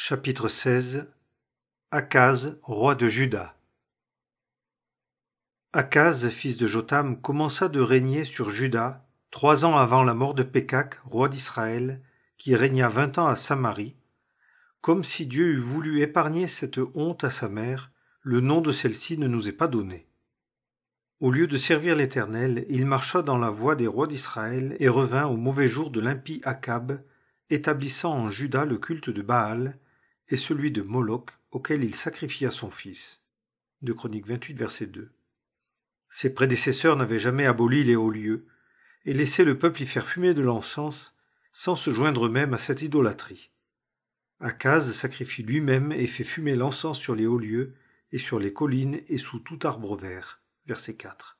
Chapitre 16 Akaz, roi de Juda. Akaz, fils de Jotham, commença de régner sur Juda 3 ans avant la mort de Pékak, roi d'Israël, qui régna 20 ans à Samarie, comme si Dieu eût voulu épargner cette honte à sa mère, le nom de celle-ci ne nous est pas donné. Au lieu de servir l'Éternel, il marcha dans la voie des rois d'Israël et revint au mauvais jour de l'impie Akab, établissant en Juda le culte de Baal et celui de Moloch, auquel il sacrifia son fils. 2 Chroniques 28, verset 2. Ses prédécesseurs n'avaient jamais aboli les hauts lieux et laissé le peuple y faire fumer de l'encens, sans se joindre même à cette idolâtrie. Akaz sacrifie lui-même et fait fumer l'encens sur les hauts lieux et sur les collines et sous tout arbre vert. Verset 4.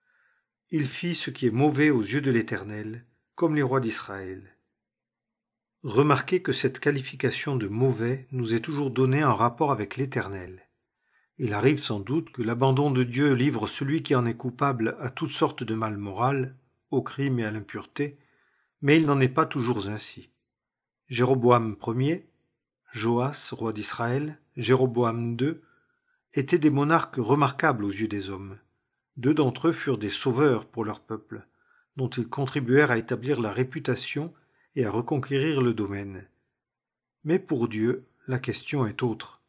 Il fit ce qui est mauvais aux yeux de l'Éternel, comme les rois d'Israël. Remarquez que cette qualification de mauvais nous est toujours donnée en rapport avec l'Éternel. Il arrive sans doute que l'abandon de Dieu livre celui qui en est coupable à toutes sortes de mal moral, au crime et à l'impureté, mais il n'en est pas toujours ainsi. Jéroboam Ier, Joas, roi d'Israël, Jéroboam II, étaient des monarques remarquables aux yeux des hommes. 2 d'entre eux furent des sauveurs pour leur peuple, dont ils contribuèrent à établir la réputation et à reconquérir le domaine. Mais pour Dieu, la question est autre.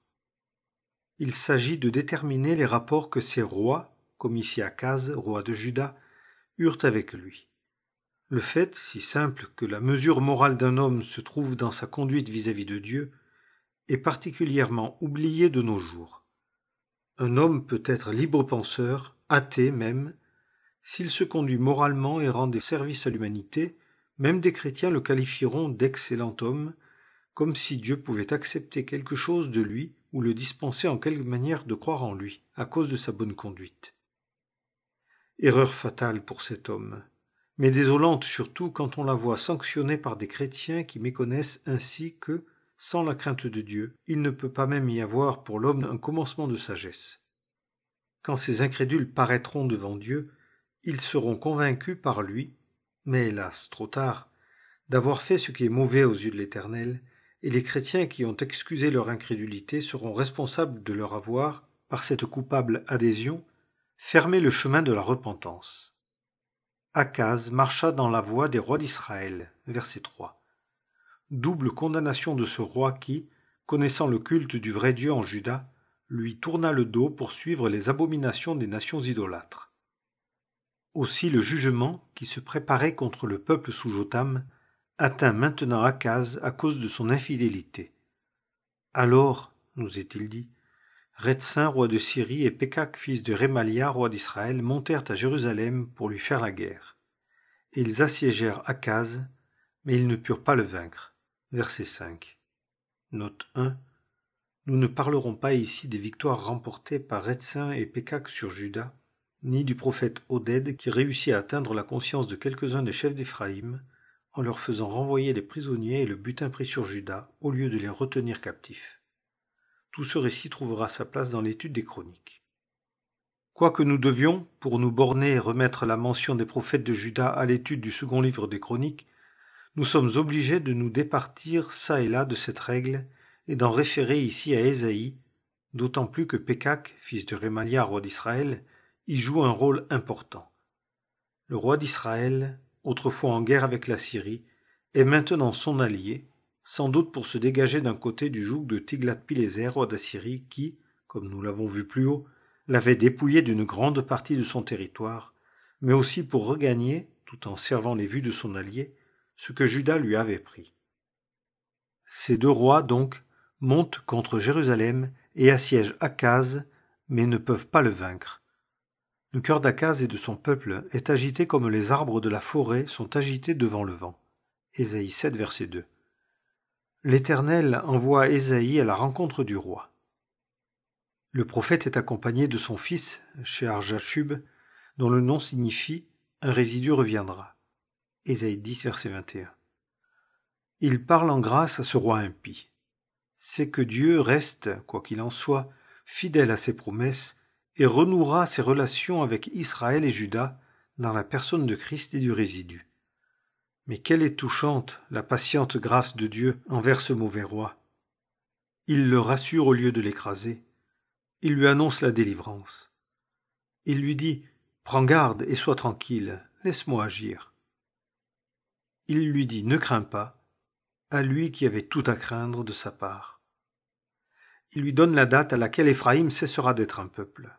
Il s'agit de déterminer les rapports que ces rois, comme ici Akaz, roi de Juda, eurent avec lui. Le fait, si simple que la mesure morale d'un homme se trouve dans sa conduite vis-à-vis de Dieu, est particulièrement oublié de nos jours. Un homme peut être libre penseur, athée même, s'il se conduit moralement et rend des services à l'humanité, même des chrétiens le qualifieront d'excellent homme, comme si Dieu pouvait accepter quelque chose de lui ou le dispenser en quelque manière de croire en lui, à cause de sa bonne conduite. Erreur fatale pour cet homme, mais désolante surtout quand on la voit sanctionnée par des chrétiens qui méconnaissent ainsi que, sans la crainte de Dieu, il ne peut pas même y avoir pour l'homme un commencement de sagesse. Quand ces incrédules paraîtront devant Dieu, ils seront convaincus par lui, mais hélas, trop tard, d'avoir fait ce qui est mauvais aux yeux de l'Éternel, et les chrétiens qui ont excusé leur incrédulité seront responsables de leur avoir, par cette coupable adhésion, fermé le chemin de la repentance. Akaz marcha dans la voie des rois d'Israël, verset 3. Double condamnation de ce roi qui, connaissant le culte du vrai Dieu en Juda, lui tourna le dos pour suivre les abominations des nations idolâtres. Aussi le jugement, qui se préparait contre le peuple sous Jotham, atteint maintenant Akaz à cause de son infidélité. Alors, nous est-il dit, Rétsin, roi de Syrie, et Pékak, fils de Rémalia, roi d'Israël, montèrent à Jérusalem pour lui faire la guerre. Et ils assiégèrent Akaz, mais ils ne purent pas le vaincre. Verset 5. Note 1. Nous ne parlerons pas ici des victoires remportées par Rétsin et Pékak sur Juda, ni du prophète Oded qui réussit à atteindre la conscience de quelques-uns des chefs d'Éphraïm, en leur faisant renvoyer les prisonniers et le butin pris sur Juda, au lieu de les retenir captifs. Tout ce récit trouvera sa place dans l'étude des chroniques. Quoique nous devions, pour nous borner et remettre la mention des prophètes de Juda à l'étude du second livre des chroniques, nous sommes obligés de nous départir çà et là de cette règle et d'en référer ici à Ésaïe, d'autant plus que Pékak, fils de Rémalia, roi d'Israël, y joue un rôle important. Le roi d'Israël, autrefois en guerre avec la Syrie, est maintenant son allié, sans doute pour se dégager d'un côté du joug de Tiglath-Pileser, roi d'Assyrie, qui, comme nous l'avons vu plus haut, l'avait dépouillé d'une grande partie de son territoire, mais aussi pour regagner, tout en servant les vues de son allié, ce que Juda lui avait pris. Ces 2 rois, donc, montent contre Jérusalem et assiègent Akaz, mais ne peuvent pas le vaincre. Le cœur d'Akaz et de son peuple est agité comme les arbres de la forêt sont agités devant le vent. Ésaïe 7, verset 2. L'Éternel envoie Ésaïe à la rencontre du roi. Le prophète est accompagné de son fils, Shear-Jashub, dont le nom signifie « un résidu reviendra ». Ésaïe 10, verset 21. Il parle en grâce à ce roi impie. C'est que Dieu reste, quoi qu'il en soit, fidèle à ses promesses et renouera ses relations avec Israël et Juda dans la personne de Christ et du résidu. Mais quelle est touchante la patiente grâce de Dieu envers ce mauvais roi. Il le rassure au lieu de l'écraser. Il lui annonce la délivrance. Il lui dit « Prends garde et sois tranquille, laisse-moi agir. » Il lui dit « Ne crains pas », à lui qui avait tout à craindre de sa part. Il lui donne la date à laquelle Éphraïm cessera d'être un peuple.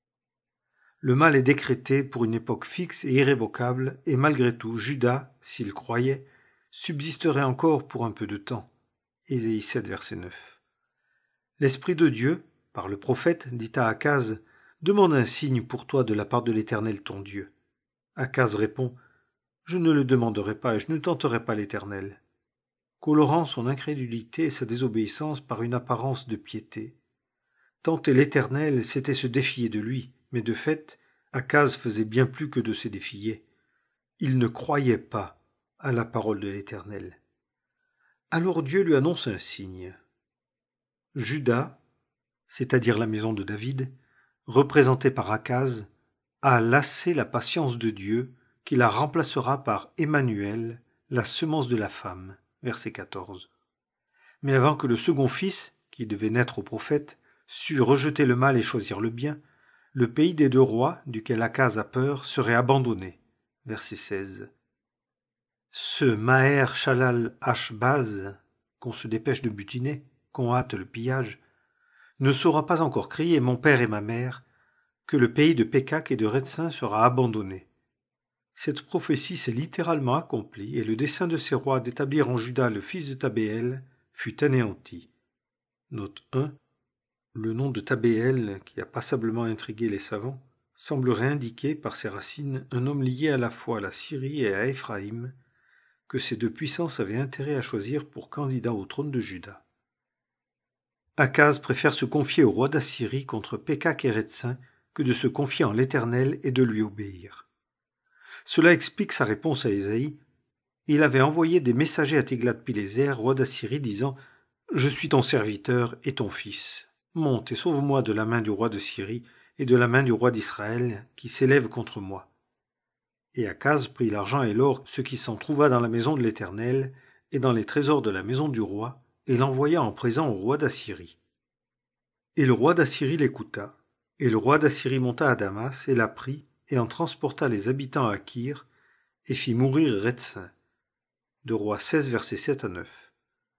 Le mal est décrété pour une époque fixe et irrévocable, et malgré tout, Juda, s'il croyait, subsisterait encore pour un peu de temps. Ésaïe 7, verset 9. L'Esprit de Dieu, par le prophète, dit à Akaz, « Demande un signe pour toi de la part de l'Éternel ton Dieu. » Akaz répond, « Je ne le demanderai pas et je ne tenterai pas l'Éternel. » Colorant son incrédulité et sa désobéissance par une apparence de piété. Tenter l'Éternel, c'était se défier de lui, mais de fait, Akaz faisait bien plus que de se défier. Il ne croyait pas à la parole de l'Éternel. Alors Dieu lui annonce un signe. Juda, c'est-à-dire la maison de David, représentée par Akaz, a lassé la patience de Dieu, qui la remplacera par Emmanuel, la semence de la femme. Verset 14. Mais avant que le second fils, qui devait naître au prophète, sût rejeter le mal et choisir le bien, le pays des 2 rois, duquel Akaz a peur, serait abandonné. Verset 16. Ce Maher Shalal Ashbaz, qu'on se dépêche de butiner, qu'on hâte le pillage, ne saura pas encore crier mon père et ma mère, que le pays de Pékak et de Rétsin sera abandonné. Cette prophétie s'est littéralement accomplie et le dessein de ces rois d'établir en Juda le fils de Tabéel fut anéanti. Note 1. Le nom de Tabéel, qui a passablement intrigué les savants, semblerait indiquer par ses racines un homme lié à la fois à la Syrie et à Éphraïm, que ces 2 puissances avaient intérêt à choisir pour candidat au trône de Juda. Akaz préfère se confier au roi d'Assyrie contre Pékak et Rétsin que de se confier en l'Éternel et de lui obéir. Cela explique sa réponse à Ésaïe. Il avait envoyé des messagers à Tiglath-Pileser, roi d'Assyrie, disant « Je suis ton serviteur et ton fils. Monte et sauve-moi de la main du roi de Syrie et de la main du roi d'Israël qui s'élève contre moi. » Et Akaz prit l'argent et l'or, ce qui s'en trouva dans la maison de l'Éternel et dans les trésors de la maison du roi, et l'envoya en présent au roi d'Assyrie. Et le roi d'Assyrie l'écouta. Et le roi d'Assyrie monta à Damas et la prit, et en transporta les habitants à Kir, et fit mourir Rétsin. De Rois 16, versets 7 à 9.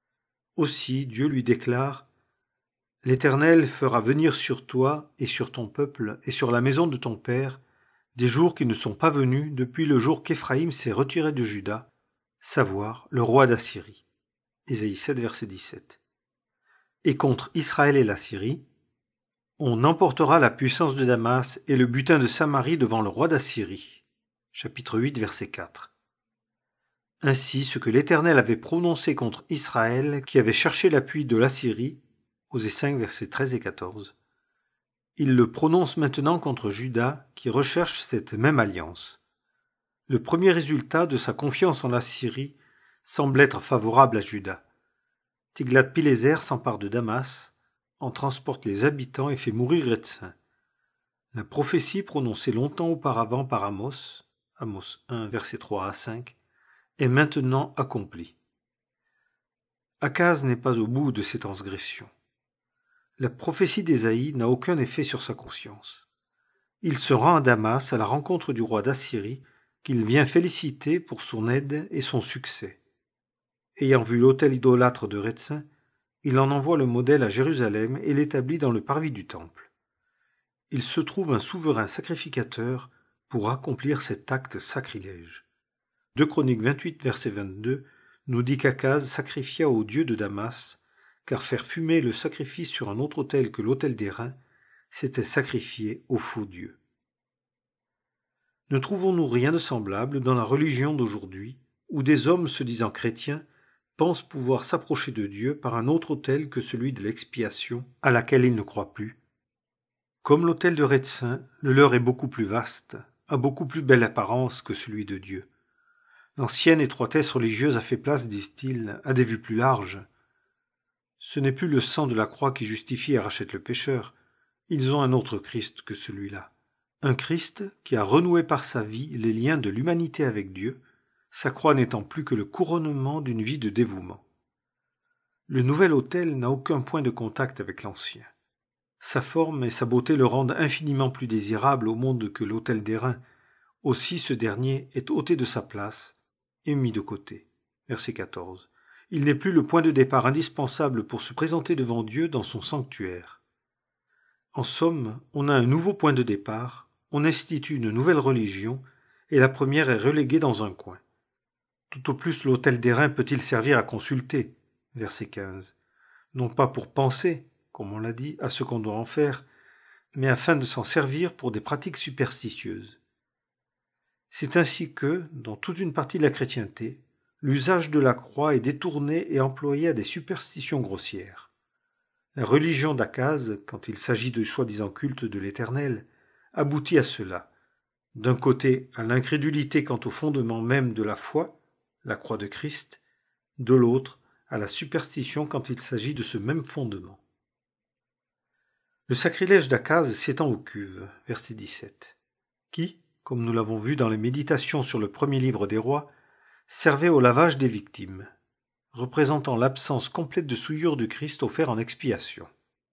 Aussi Dieu lui déclare « L'Éternel fera venir sur toi et sur ton peuple et sur la maison de ton père des jours qui ne sont pas venus depuis le jour qu'Éphraïm s'est retiré de Juda, savoir le roi d'Assyrie. » Ésaïe 7, verset 17. Et contre Israël et la Syrie, on emportera la puissance de Damas et le butin de Samarie devant le roi d'Assyrie. Chapitre 8, verset 4. Ainsi, ce que l'Éternel avait prononcé contre Israël, qui avait cherché l'appui de l'Assyrie, Osée 5, versets 13 et 14, il le prononce maintenant contre Juda, qui recherche cette même alliance. Le premier résultat de sa confiance en l'Assyrie semble être favorable à Juda. Tiglath-Pileser s'empare de Damas, en transporte les habitants et fait mourir Rétsin. La prophétie prononcée longtemps auparavant par Amos, Amos 1, versets 3 à 5, est maintenant accomplie. Akaz n'est pas au bout de ses transgressions. La prophétie d'Ésaïe n'a aucun effet sur sa conscience. Il se rend à Damas à la rencontre du roi d'Assyrie, qu'il vient féliciter pour son aide et son succès. Ayant vu l'autel idolâtre de Rétsin, il en envoie le modèle à Jérusalem et l'établit dans le parvis du temple. Il se trouve un souverain sacrificateur pour accomplir cet acte sacrilège. 2 Chroniques 28, verset 22, nous dit qu'Akaz sacrifia au dieu de Damas, car faire fumer le sacrifice sur un autre autel que l'autel d'airain, c'était sacrifier au faux dieu. Ne trouvons-nous rien de semblable dans la religion d'aujourd'hui, où des hommes se disant chrétiens pensent pouvoir s'approcher de Dieu par un autre autel que celui de l'expiation, à laquelle ils ne croient plus? Comme l'autel de Rétsin, le leur est beaucoup plus vaste, a beaucoup plus belle apparence que celui de Dieu. L'ancienne étroitesse religieuse a fait place, disent-ils, à des vues plus larges. Ce n'est plus le sang de la croix qui justifie et rachète le pécheur. Ils ont un autre Christ que celui-là. Un Christ qui a renoué par sa vie les liens de l'humanité avec Dieu, sa croix n'étant plus que le couronnement d'une vie de dévouement. Le nouvel autel n'a aucun point de contact avec l'ancien. Sa forme et sa beauté le rendent infiniment plus désirable au monde que l'autel d'airain. Aussi ce dernier est ôté de sa place et mis de côté. Verset 14. Il n'est plus le point de départ indispensable pour se présenter devant Dieu dans son sanctuaire. En somme, on a un nouveau point de départ, on institue une nouvelle religion, et la première est reléguée dans un coin. Tout au plus l'autel d'airain peut-il servir à consulter. Verset 15. Non pas pour penser, comme on l'a dit, à ce qu'on doit en faire, mais afin de s'en servir pour des pratiques superstitieuses. C'est ainsi que, dans toute une partie de la chrétienté, l'usage de la croix est détourné et employé à des superstitions grossières. La religion d'Akaz, quand il s'agit de soi-disant culte de l'Éternel, aboutit à cela. D'un côté, à l'incrédulité quant au fondement même de la foi, la croix de Christ, de l'autre, à la superstition quand il s'agit de ce même fondement. Le sacrilège d'Akaz s'étend aux cuves, verset 17, qui, comme nous l'avons vu dans les méditations sur le premier livre des rois, servait au lavage des victimes, représentant l'absence complète de souillure du Christ offert en expiation.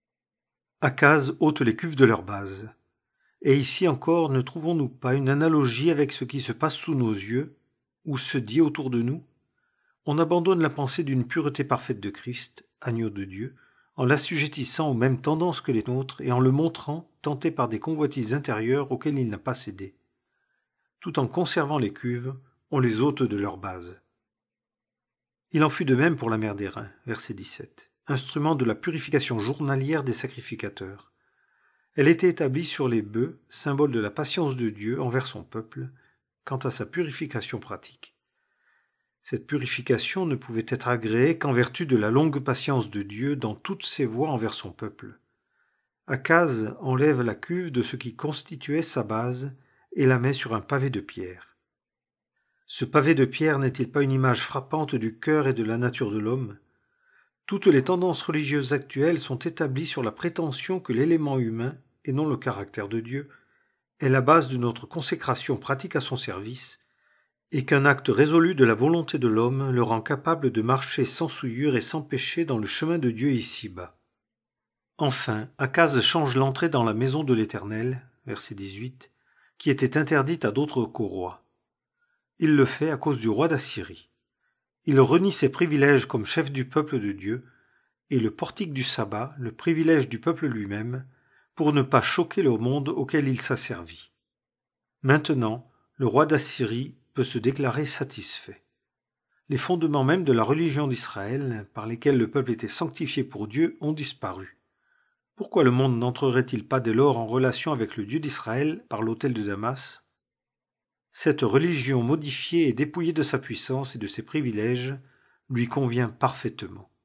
Akaz ôte les cuves de leur base. Et ici encore, ne trouvons-nous pas une analogie avec ce qui se passe sous nos yeux, ou se dit autour de nous? On abandonne la pensée d'une pureté parfaite de Christ, agneau de Dieu, en l'assujettissant aux mêmes tendances que les nôtres et en le montrant tenté par des convoitises intérieures auxquelles il n'a pas cédé. Tout en conservant les cuves, on les ôte de leur base. Il en fut de même pour la mer d'airain, verset 17, instrument de la purification journalière des sacrificateurs. Elle était établie sur les bœufs, symbole de la patience de Dieu envers son peuple, quant à sa purification pratique. Cette purification ne pouvait être agréée qu'en vertu de la longue patience de Dieu dans toutes ses voies envers son peuple. Akaz enlève la cuve de ce qui constituait sa base et la met sur un pavé de pierre. Ce pavé de pierre n'est-il pas une image frappante du cœur et de la nature de l'homme? Toutes les tendances religieuses actuelles sont établies sur la prétention que l'élément humain, et non le caractère de Dieu, est la base de notre consécration pratique à son service, et qu'un acte résolu de la volonté de l'homme le rend capable de marcher sans souillure et sans péché dans le chemin de Dieu ici-bas. Enfin, Akaz change l'entrée dans la maison de l'Éternel, verset 18, qui était interdite à d'autres qu'au roi. Il le fait à cause du roi d'Assyrie. Il renie ses privilèges comme chef du peuple de Dieu, et le portique du sabbat, le privilège du peuple lui-même, pour ne pas choquer le monde auquel il s'asservit. Maintenant, le roi d'Assyrie peut se déclarer satisfait. Les fondements même de la religion d'Israël, par lesquels le peuple était sanctifié pour Dieu, ont disparu. Pourquoi le monde n'entrerait-il pas dès lors en relation avec le Dieu d'Israël par l'autel de Damas? Cette religion modifiée et dépouillée de sa puissance et de ses privilèges lui convient parfaitement.